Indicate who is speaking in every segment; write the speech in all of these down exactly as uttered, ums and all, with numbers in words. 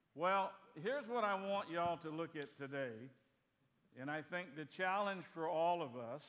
Speaker 1: Well, here's what I want y'all to look at today. And I think the challenge for all of us,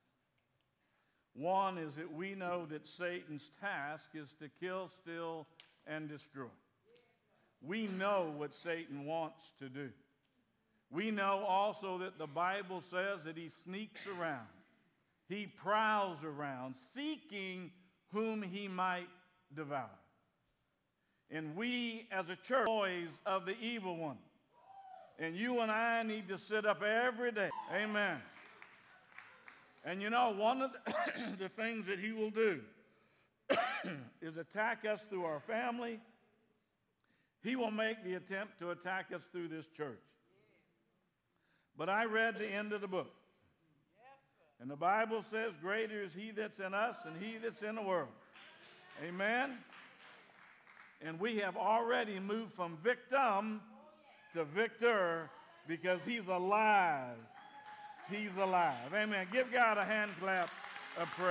Speaker 1: one is that we know that Satan's task is to kill, steal, and destroy. We know what Satan wants to do. We know also that the Bible says that he sneaks around. He prowls around, seeking whom he might devour. And we as a church are boys of the evil one. And you and I need to sit up every day. Amen. And you know, one of the, the things that he will do is attack us through our family. He will make the attempt to attack us through this church. But I read the end of the book. And the Bible says, greater is he that's in us than he that's in the world. Amen. And we have already moved from victim to victor because he's alive. He's alive. Amen. Give God a hand clap of praise.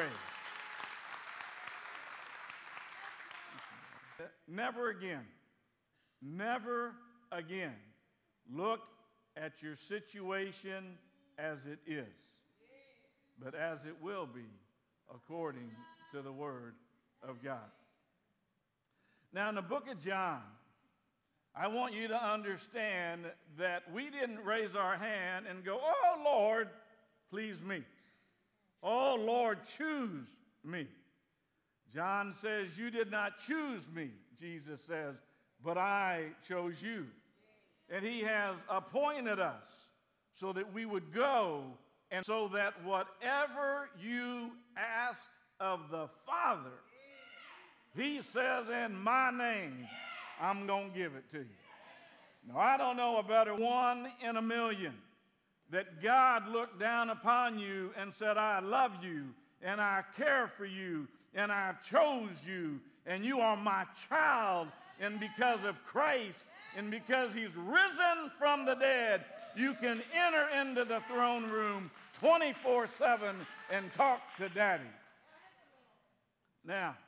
Speaker 1: Never again, never again look at your situation as it is, but as it will be according to the Word of God. Now, in the book of John, I want you to understand that we didn't raise our hand and go, oh, Lord, please me. Oh, Lord, choose me. John says, you did not choose me, Jesus says, but I chose you. And he has appointed us so that we would go, and so that whatever you ask of the Father, he says, in my name, I'm going to give it to you. Now, I don't know about a one in a million that God looked down upon you and said, I love you, and I care for you, and I chose you, and you are my child, and because of Christ, and because he's risen from the dead, you can enter into the throne room twenty-four seven and talk to Daddy. Now,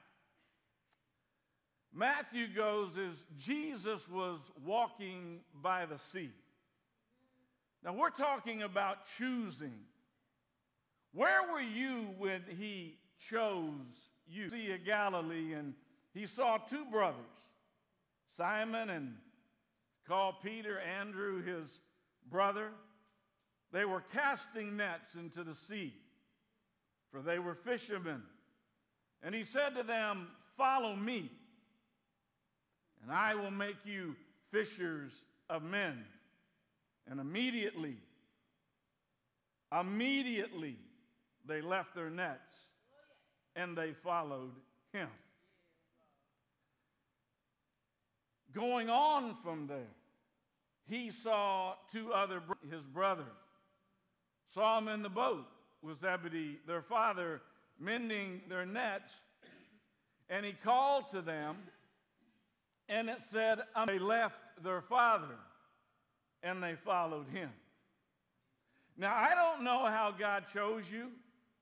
Speaker 1: Matthew goes as Jesus was walking by the sea. Now, we're talking about choosing. Where were you when he chose you? Sea of Galilee, and he saw two brothers, Simon and called Peter, Andrew, his brother. They were casting nets into the sea, for they were fishermen. And he said to them, follow me, and I will make you fishers of men. And immediately, immediately, they left their nets, and they followed him. Going on from there, he saw two other, his brother, saw them in the boat with Zebedee, their father, mending their nets, and he called to them, and it said, they left their father, and they followed him. Now, I don't know how God chose you,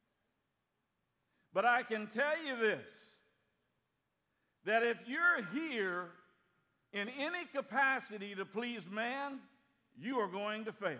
Speaker 1: but I can tell you this, that if you're here in any capacity to please man, you are going to fail.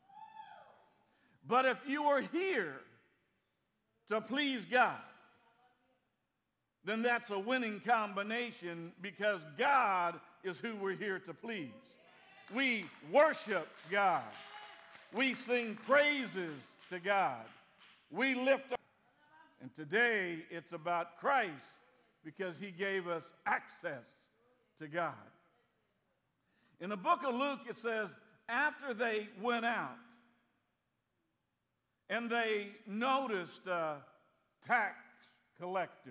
Speaker 1: But if you are here to please God, then that's a winning combination, because God is who we're here to please. We worship God. We sing praises to God. We lift up. And today it's about Christ, because he gave us access to God. In the book of Luke, it says, after they went out and they noticed a tax collector,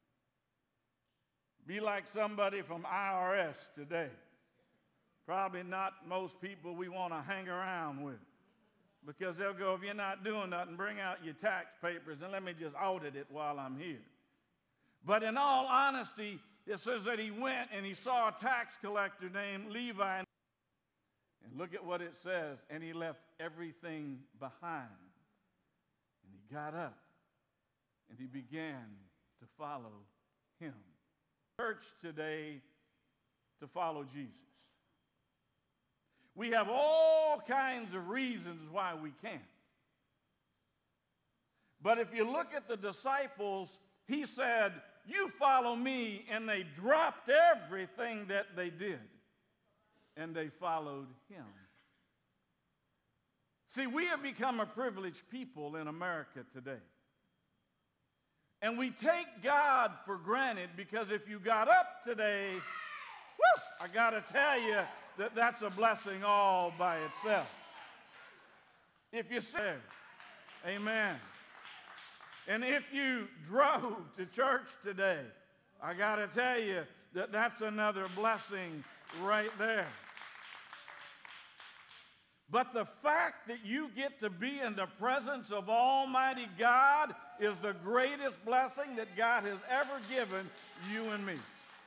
Speaker 1: be like somebody from I R S today. Probably not most people we want to hang around with, because they'll go, if you're not doing nothing, bring out your tax papers and let me just audit it while I'm here. But in all honesty, it says that he went and he saw a tax collector named Levi. And look at what it says. And he left everything behind. And he got up and he began to follow him. Church today to follow Jesus. We have all kinds of reasons why we can't. But if you look at the disciples, he said, you follow me, and they dropped everything that they did, and they followed him. See, we have become a privileged people in America today. And we take God for granted because if you got up today, whew, I got to tell you that that's a blessing all by itself. If you say, amen. And if you drove to church today, I got to tell you that that's another blessing right there. But the fact that you get to be in the presence of Almighty God is the greatest blessing that God has ever given you and me.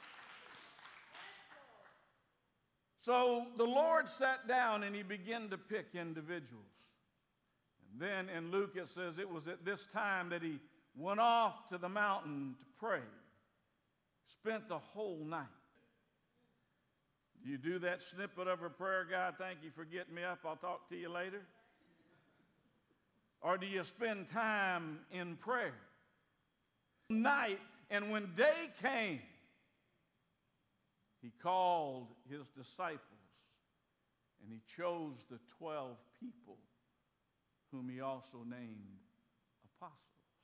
Speaker 1: So the Lord sat down and he began to pick individuals. And then in Luke it says it was at this time that he went off to the mountain to pray. Spent the whole night. You do that snippet of a prayer, God, thank you for getting me up, I'll talk to you later? Or do you spend time in prayer? Night, and when day came, he called his disciples, and he chose the twelve people, whom he also named apostles.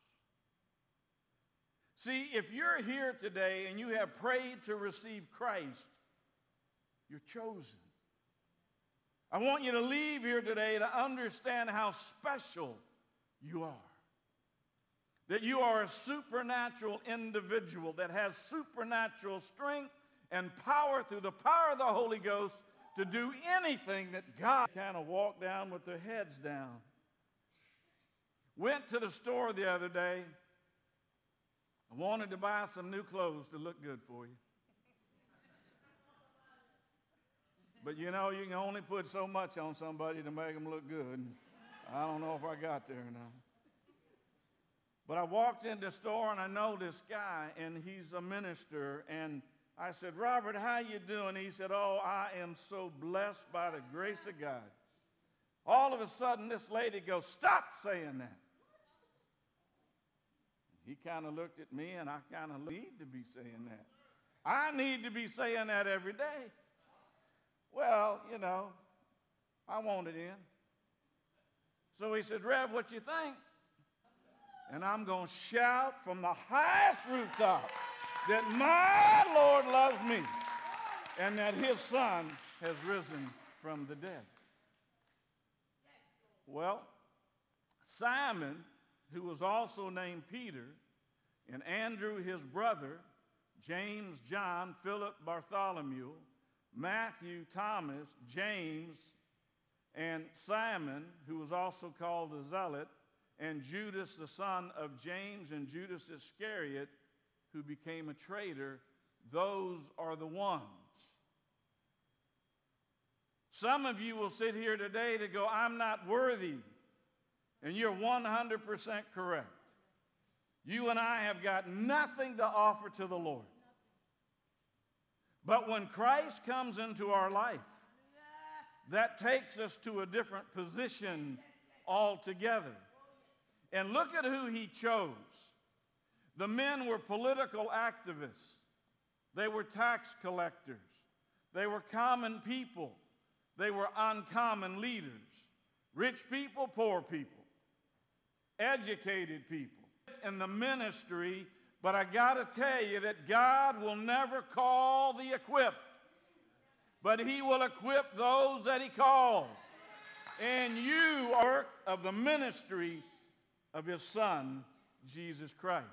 Speaker 1: See, if you're here today and you have prayed to receive Christ, you're chosen. I want you to leave here today to understand how special you are. That you are a supernatural individual that has supernatural strength and power through the power of the Holy Ghost to do anything that God kind of walked down with their heads down. Went to the store the other day. I wanted to buy some new clothes to look good for you. But you know, you can only put so much on somebody to make them look good. I don't know if I got there or not. But I walked in the store and I know this guy, and he's a minister. And I said, Robert, how you doing? He said, oh, I am so blessed by the grace of God. All of a sudden, this lady goes, stop saying that. He kind of looked at me, and I kind of need to be saying that. I need to be saying that every day. Well, you know, I want it in. So he said, Rev, what you think? And I'm going to shout from the highest rooftop that my Lord loves me and that his son has risen from the dead. Well, Simon, who was also named Peter, and Andrew his brother, James, John, Philip, Bartholomew, Matthew, Thomas, James, and Simon, who was also called the Zealot, and Judas, the son of James, and Judas Iscariot, who became a traitor. Those are the ones. Some of you will sit here today to go, I'm not worthy. And you're one hundred percent correct. You and I have got nothing to offer to the Lord. But when Christ comes into our life, that takes us to a different position altogether. And look at who he chose. The men were political activists. They were tax collectors. They were common people. They were uncommon leaders. Rich people, poor people. Educated people. In the ministry, but I got to tell you that God will never call the equipped, but he will equip those that he calls. And you are of the ministry of his son, Jesus Christ.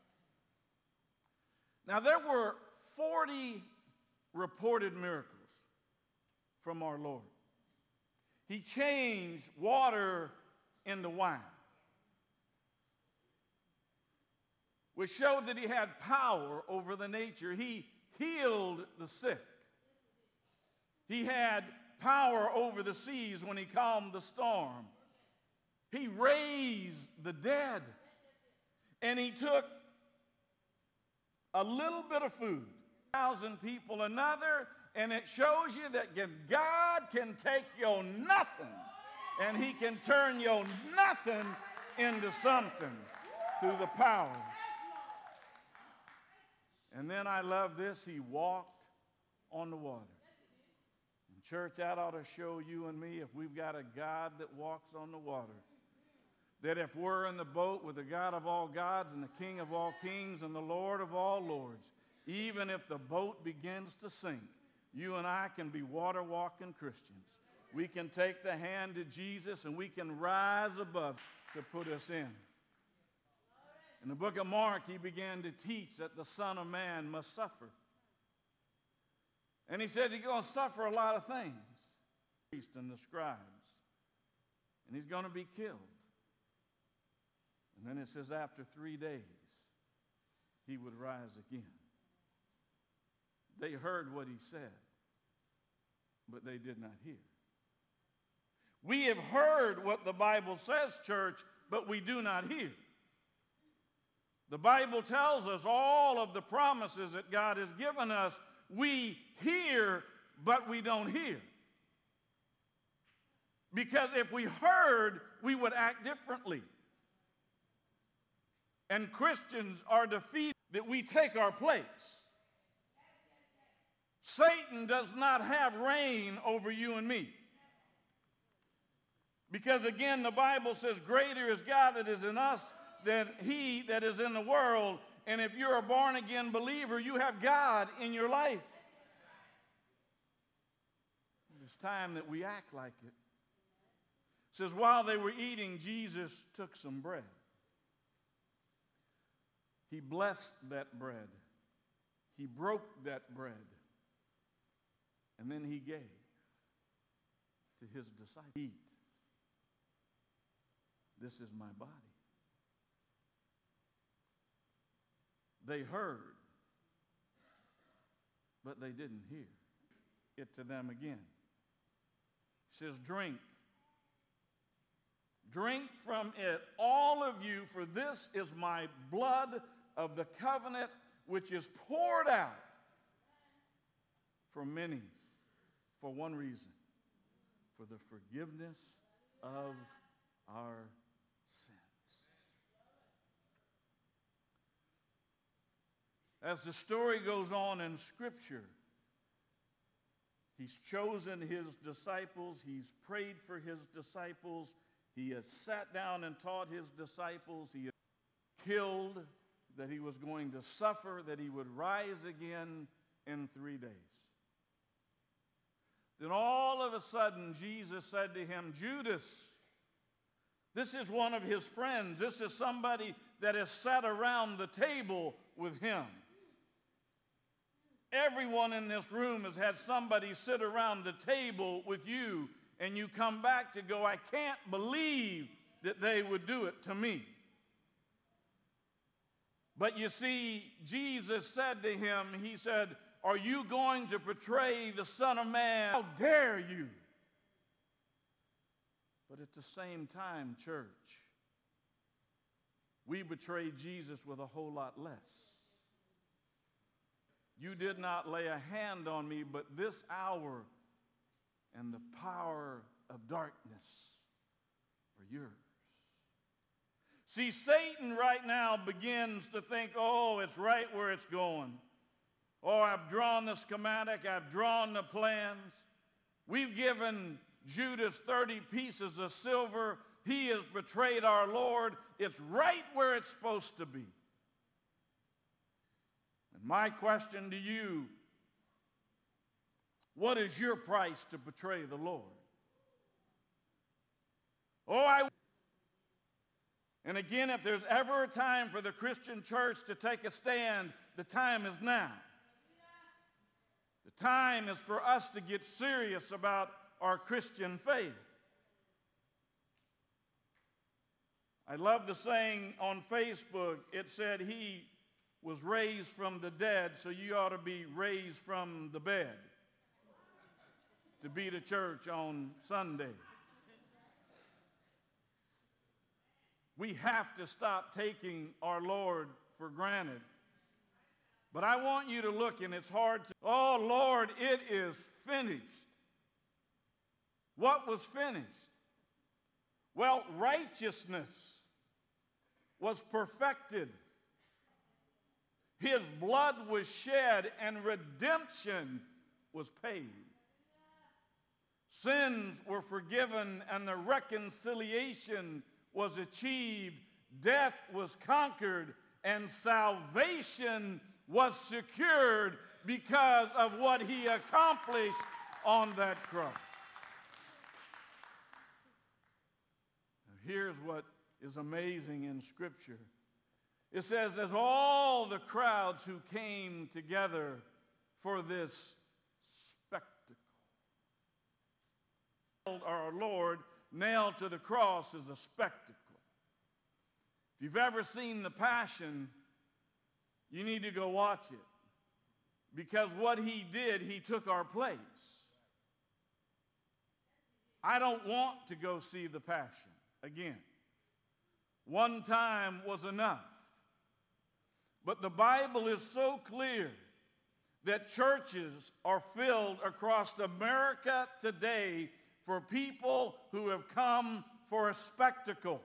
Speaker 1: Now, there were forty reported miracles from our Lord. He changed water into wine, which showed that he had power over the nature. He healed the sick. He had power over the seas when he calmed the storm. He raised the dead. And he took a little bit of food, thousand people, another And it shows you that God can take your nothing and he can turn your nothing into something through the power. And then I love this, he walked on the water. And church, that ought to show you and me, if we've got a God that walks on the water, that if we're in the boat with the God of all gods and the King of all kings and the Lord of all lords, even if the boat begins to sink, you and I can be water-walking Christians. We can take the hand of Jesus and we can rise above to put us in. In the book of Mark, he began to teach that the Son of Man must suffer. And he said he's going to suffer a lot of things. The priests and the scribes. And he's going to be killed. And then it says after three days, he would rise again. They heard what he said, but they did not hear. We have heard what the Bible says, church, but we do not hear. The Bible tells us all of the promises that God has given us. We hear, but we don't hear. Because if we heard, we would act differently. And Christians are defeated that we take our place. Satan does not have reign over you and me. Because again, the Bible says, greater is God that is in us than he that is in the world. And if you're a born-again believer, you have God in your life. It's time that we act like it. It says, while they were eating, Jesus took some bread. He blessed that bread. He broke that bread. And then he gave to his disciples. Eat. This is my body. They heard, but they didn't hear it to them again. It says, drink. Drink from it, all of you, for this is my blood of the covenant, which is poured out for many, for one reason, for the forgiveness of our sins. As the story goes on in Scripture, he's chosen his disciples, he's prayed for his disciples, he has sat down and taught his disciples, he has killed, that he was going to suffer, that he would rise again in three days. Then all of a sudden, Jesus said to him, Judas, this is one of his friends. This is somebody that has sat around the table with him. Everyone in this room has had somebody sit around the table with you, and you come back to go, I can't believe that they would do it to me. But you see, Jesus said to him, he said, are you going to betray the Son of Man? How dare you? But at the same time, church, we betray Jesus with a whole lot less. You did not lay a hand on me, but this hour and the power of darkness are yours. See, Satan right now begins to think, oh, it's right where it's going. Oh, I've drawn the schematic. I've drawn the plans. We've given Judas thirty pieces of silver. He has betrayed our Lord. It's right where it's supposed to be. And my question to you, what is your price to betray the Lord? Oh, I... And again, if there's ever a time for the Christian church to take a stand, the time is now. The time is for us to get serious about our Christian faith. I love the saying on Facebook. It said he was raised from the dead, so you ought to be raised from the bed to be to church on Sunday. We have to stop taking our Lord for granted. But I want you to look, and it's hard to, oh Lord, it is finished. What was finished? Well, righteousness was perfected. His blood was shed and redemption was paid. Sins were forgiven and the reconciliation was achieved. Death was conquered and salvation was secured because of what he accomplished on that cross. Here's what is amazing in Scripture. It says, as all the crowds who came together for this spectacle. Our Lord nailed to the cross is a spectacle. If you've ever seen The Passion, you need to go watch it. Because what he did, he took our place. I don't want to go see The Passion again. One time was enough. But the Bible is so clear that churches are filled across America today for people who have come for a spectacle.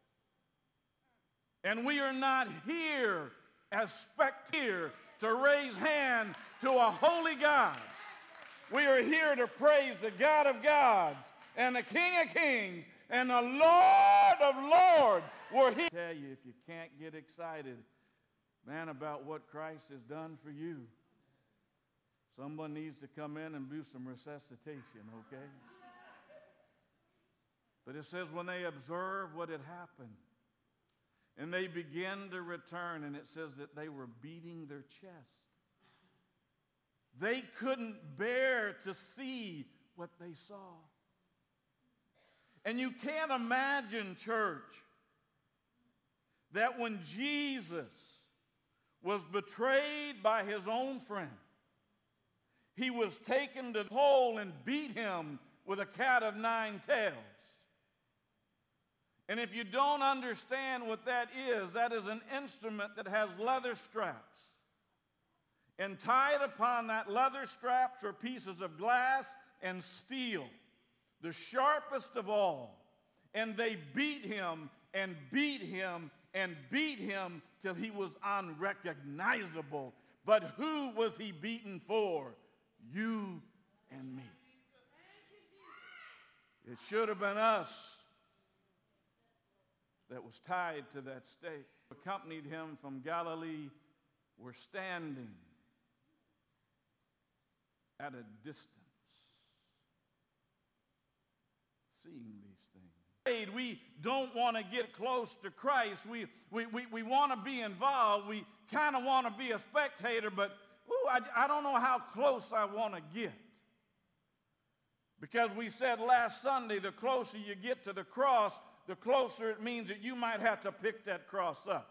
Speaker 1: And we are not here as spectators to raise hand to a holy God. We are here to praise the God of gods and the King of kings and the Lord of lords. We're here to tell you, if you can't get excited, man, about what Christ has done for you, someone needs to come in and do some resuscitation, okay? But it says when they observed what had happened, and they began to return, and it says that they were beating their chest. They couldn't bear to see what they saw. And you can't imagine, church, that when Jesus was betrayed by his own friend, he was taken to the pole and beat him with a cat of nine tails. And if you don't understand what that is, that is an instrument that has leather straps. And tied upon that leather straps are pieces of glass and steel, the sharpest of all. And they beat him and beat him and beat him till he was unrecognizable. But who was he beaten for? You and me. It should have been us that was tied to that stake. Accompanied him from Galilee were standing at a distance, seeing these things. We don't want to get close to Christ. We, we, we, we want to be involved. We kind of want to be a spectator, but ooh, I, I don't know how close I want to get. Because we said last Sunday, the closer you get to the cross, the closer it means that you might have to pick that cross up.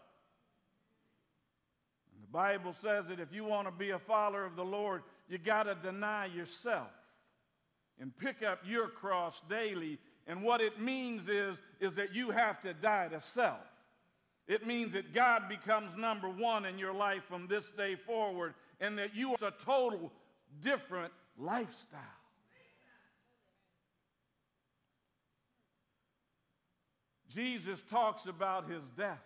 Speaker 1: And the Bible says that if you want to be a follower of the Lord, you got to deny yourself and pick up your cross daily. And what it means is, is that you have to die to self. It means that God becomes number one in your life from this day forward, and that you are a total different lifestyle. Jesus talks about his death.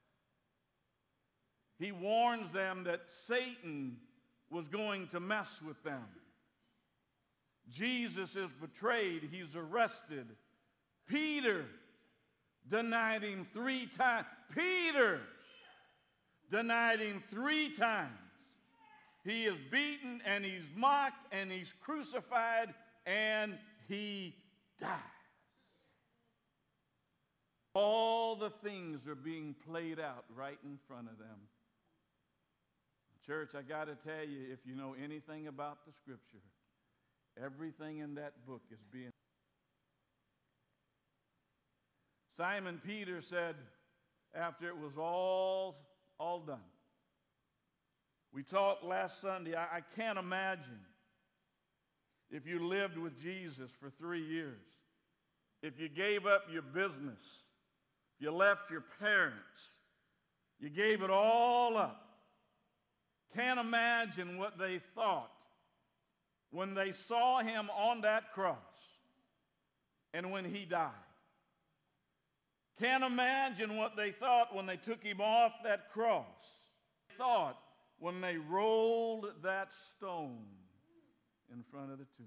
Speaker 1: He warns them that Satan was going to mess with them. Jesus is betrayed. He's arrested. Peter denied him three times. Peter denied him three times. He is beaten and he's mocked and he's crucified and he dies. All the things are being played out right in front of them. Church, I got to tell you, if you know anything about the Scripture, everything in that book is being. Simon Peter said, after it was all, all done, we talked last Sunday, I, I can't imagine if you lived with Jesus for three years, if you gave up your business, you left your parents. You gave it all up. Can't imagine what they thought when they saw him on that cross and when he died. Can't imagine what they thought when they took him off that cross. Thought when they rolled that stone in front of the tomb.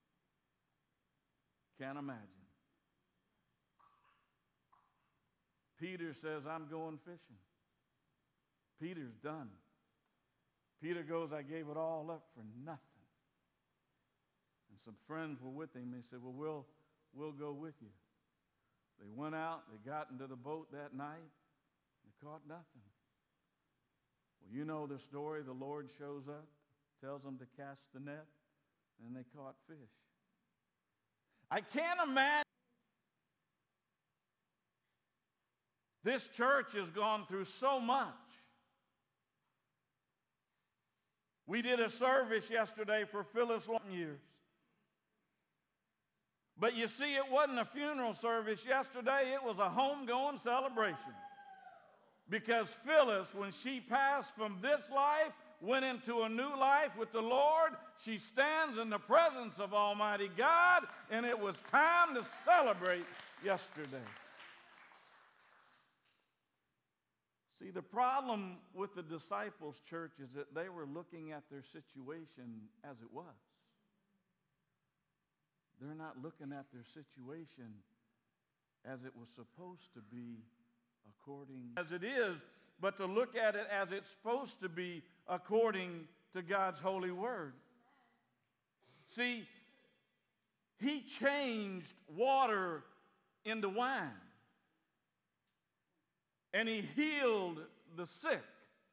Speaker 1: Can't imagine. Peter says, I'm going fishing. Peter's done. Peter goes, I gave it all up for nothing. And some friends were with him. They said, well, we'll, we'll go with you. They went out. They got into the boat that night. They caught nothing. Well, you know the story. The Lord shows up, tells them to cast the net, and they caught fish. I can't imagine. This church has gone through so much. We did a service yesterday for Phyllis Long years. But you see, it wasn't a funeral service yesterday. It was a homegoing celebration. Because Phyllis, when she passed from this life, went into a new life with the Lord. She stands in the presence of Almighty God, and it was time to celebrate yesterday. See, the problem with the disciples' church is that they were looking at their situation as it was. They're not looking at their situation as it was supposed to be according as it is, but to look at it as it's supposed to be according to God's holy word. See, he changed water into wine. And he healed the sick.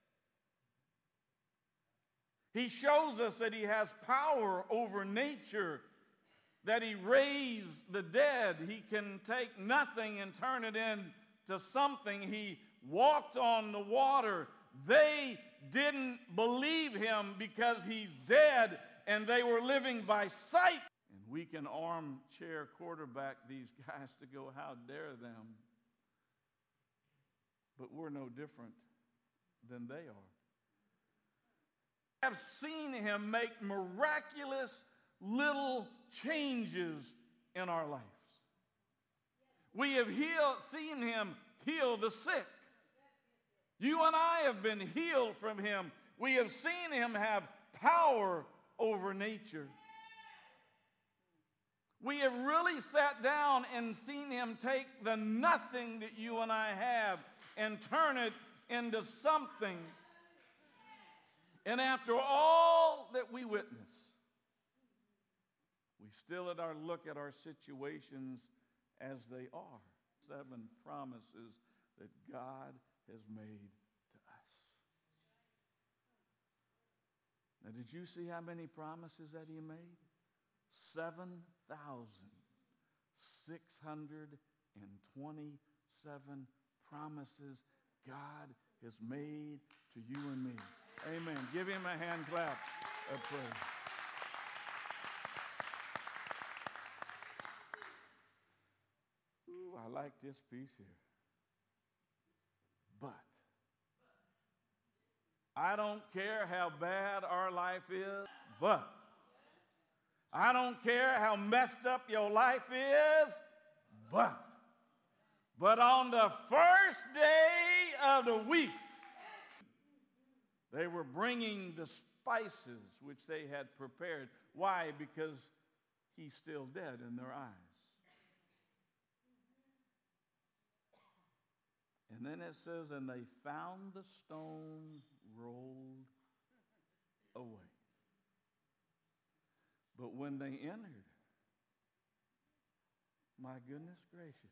Speaker 1: He shows us that he has power over nature, that he raised the dead. He can take nothing and turn it into something. He walked on the water. They didn't believe him because he's dead, and they were living by sight. And we can armchair quarterback these guys to go, how dare them? But we're no different than they are. I've seen him make miraculous little changes in our lives. We have healed, seen him heal the sick. You and I have been healed from him. We have seen him have power over nature. We have really sat down and seen him take the nothing that you and I have and turn it into something. And after all that we witness, we still let our look at our situations as they are. Seven promises that God has made to us. Now, did you see how many promises that he made? seven thousand six hundred twenty-seven promises God has made to you and me. Amen. Give him a hand clap of praise. Ooh, I like this piece here. But I don't care how bad our life is, but I don't care how messed up your life is, but But on the first day of the week, they were bringing the spices which they had prepared. Why? Because he's still dead in their eyes. And then it says, and they found the stone rolled away. But when they entered, my goodness gracious,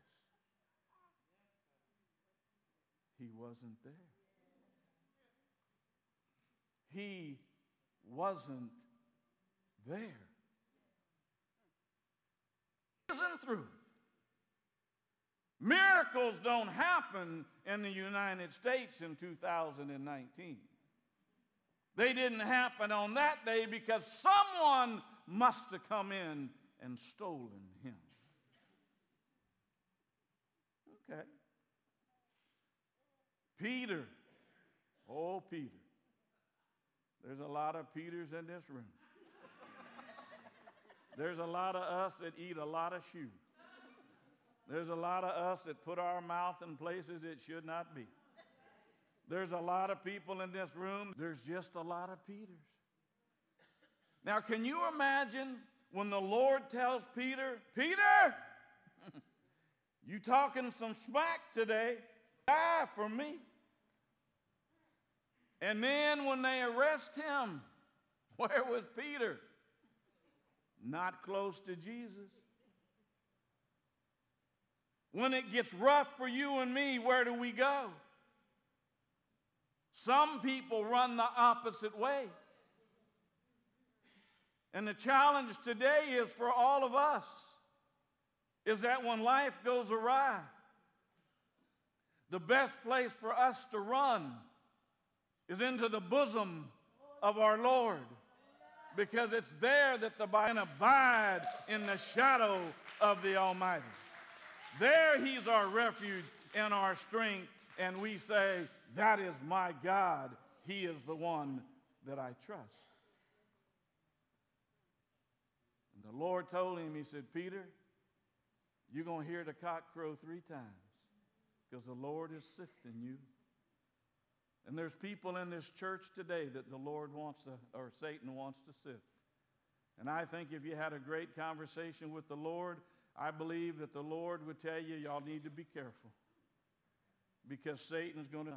Speaker 1: he wasn't there. He wasn't there. He isn't through. Miracles don't happen in the United States in two thousand nineteen. They didn't happen on that day because someone must have come in and stolen him. Okay. Peter, oh Peter, There's a lot of Peters in this room. There's a lot of us that eat a lot of shoe. There's a lot of us that put our mouth in places it should not be. There's a lot of people in this room. There's just a lot of Peters. Now, can you imagine when the Lord tells Peter, Peter, you talking some smack today, die for me. And then when they arrest him, where was Peter? Not close to Jesus. When it gets rough for you and me, where do we go? Some people run the opposite way. And the challenge today is for all of us, is that when life goes awry, the best place for us to run is into the bosom of our Lord, because it's there that the Bible can abide in the shadow of the Almighty. There he's our refuge and our strength, and we say, that is my God. He is the one that I trust. And the Lord told him, he said, Peter, you're going to hear the cock crow three times because the Lord is sifting you. And there's people in this church today that the Lord wants to, or Satan wants to sift. And I think if you had a great conversation with the Lord, I believe that the Lord would tell you, y'all need to be careful, because Satan's going to.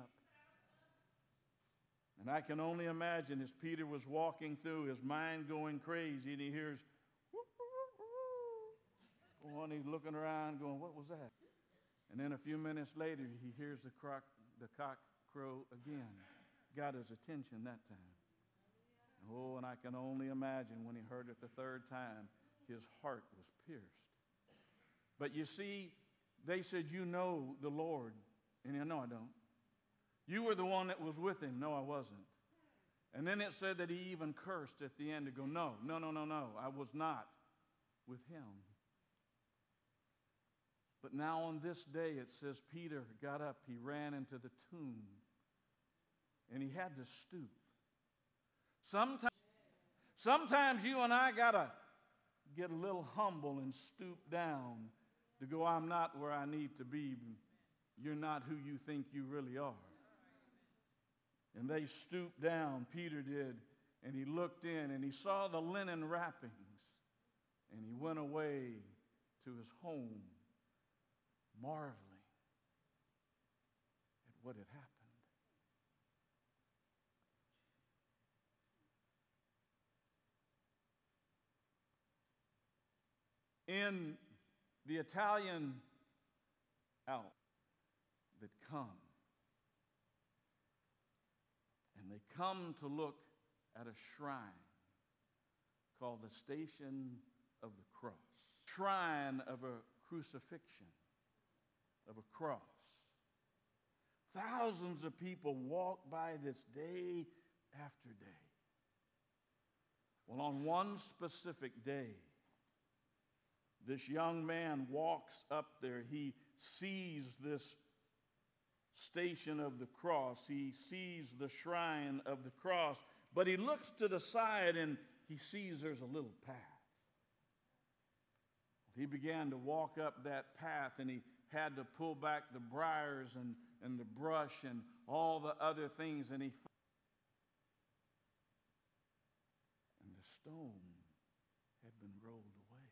Speaker 1: And I can only imagine as Peter was walking through, his mind going crazy, and he hears, whoop, whoop, whoop. Well, and he's looking around going, what was that? And then a few minutes later, he hears the, croc, the cock crow again. Got his attention that time. Oh, and I can only imagine when he heard it the third time, his heart was pierced. But you see, they said, you know the Lord. And you know, I don't. You were the one that was with him. No, I wasn't. And then it said that he even cursed at the end to go, no, no, no, no, no. I was not with him. But now on this day, it says Peter got up. He ran into the tomb. And he had to stoop. Sometimes, sometimes you and I got to get a little humble and stoop down to go, I'm not where I need to be. You're not who you think you really are. And they stooped down, Peter did, and he looked in and he saw the linen wrappings, and he went away to his home, marveling at what had happened. In the Italian Alps that come, and they come to look at a shrine called the Station of the Cross, shrine of a crucifixion, of a cross. Thousands of people walk by this day after day. Well, on one specific day, this young man walks up there. He sees this Station of the Cross. He sees the shrine of the cross. But he looks to the side and he sees there's a little path. He began to walk up that path, and he had to pull back the briars and, and the brush and all the other things. And he and the stone had been rolled away.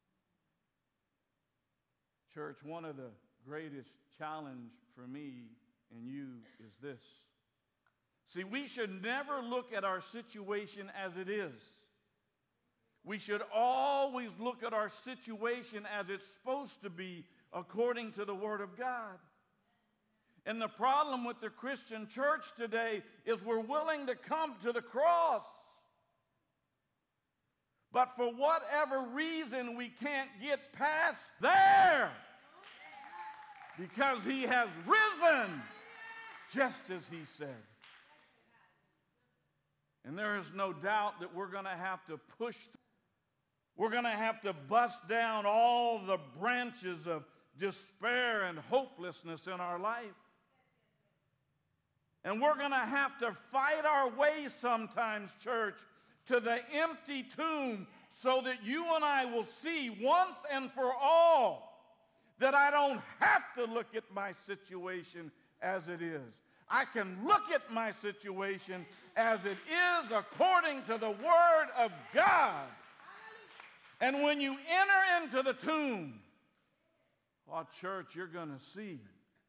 Speaker 1: Church, one of the greatest challenge for me and you is this. See, we should never look at our situation as it is. We should always look at our situation as it's supposed to be according to the Word of God. And the problem with the Christian church today is we're willing to come to the cross, but for whatever reason we can't get past there, because he has risen just as he said. And there is no doubt that we're going to have to push through. We're going to have to bust down all the branches of despair and hopelessness in our life. And we're going to have to fight our way sometimes, church, to the empty tomb so that you and I will see once and for all that I don't have to look at my situation as it is. I can look at my situation as it is according to the Word of God. And when you enter into the tomb, oh, church, you're going to see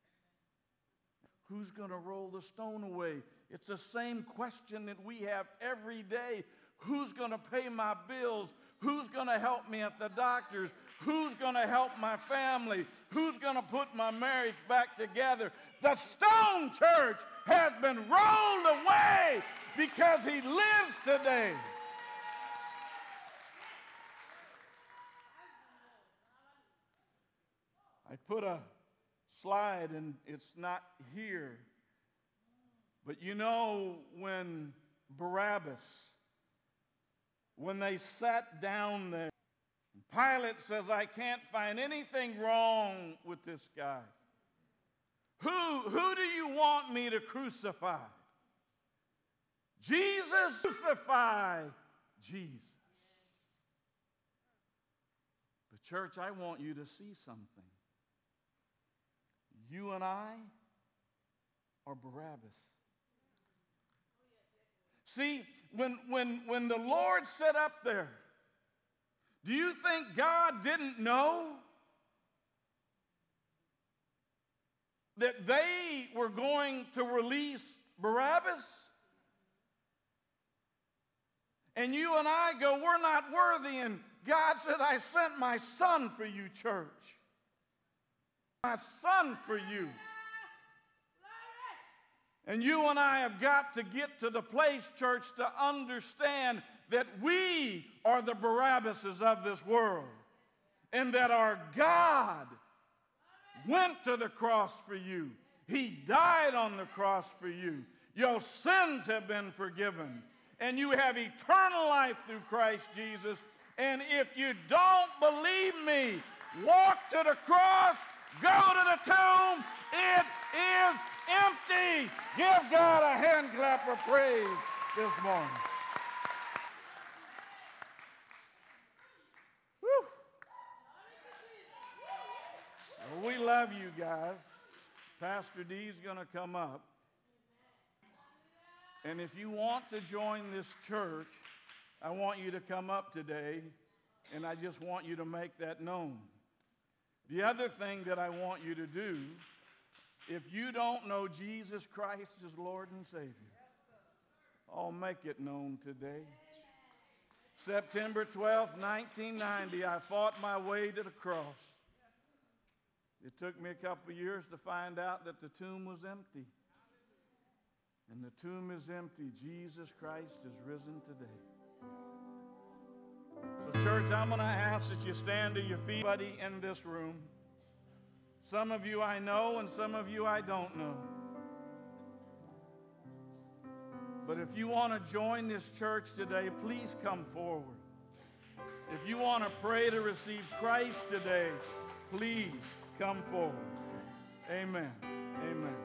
Speaker 1: who's going to roll the stone away. It's the same question that we have every day. Who's going to pay my bills? Who's going to help me at the doctor's? Who's going to help my family? Who's going to put my marriage back together? The stone, church, has been rolled away because he lives today. I put a slide, and it's not here. But you know, when Barabbas, when they sat down there, Pilate says, I can't find anything wrong with this guy. Who, who do you want me to crucify? Jesus, crucify Jesus. But church, I want you to see something. You and I are Barabbas. See, when, when, when the Lord set up there, do you think God didn't know that they were going to release Barabbas? And you and I go, we're not worthy. And God said, I sent my son for you, church. My son for you. And you and I have got to get to the place, church, to understand that we are the Barabbases of this world. And that our God went to the cross for you. He died on the cross for you. Your sins have been forgiven. And you have eternal life through Christ Jesus. And if you don't believe me, walk to the cross, go to the tomb. It is empty. Give God a hand clap of praise this morning. Woo. Well, we love you guys. Pastor D is going to come up. And if you want to join this church, I want you to come up today, and I just want you to make that known. The other thing that I want you to do, if you don't know Jesus Christ as Lord and Savior, I'll make it known today. September twelfth, nineteen ninety, I fought my way to the cross. It took me a couple of years to find out that the tomb was empty. And the tomb is empty. Jesus Christ is risen today. So, church, I'm going to ask that you stand to your feet, buddy, in this room. Some of you I know, and some of you I don't know. But if you want to join this church today, please come forward. If you want to pray to receive Christ today, please come forward. Amen. Amen.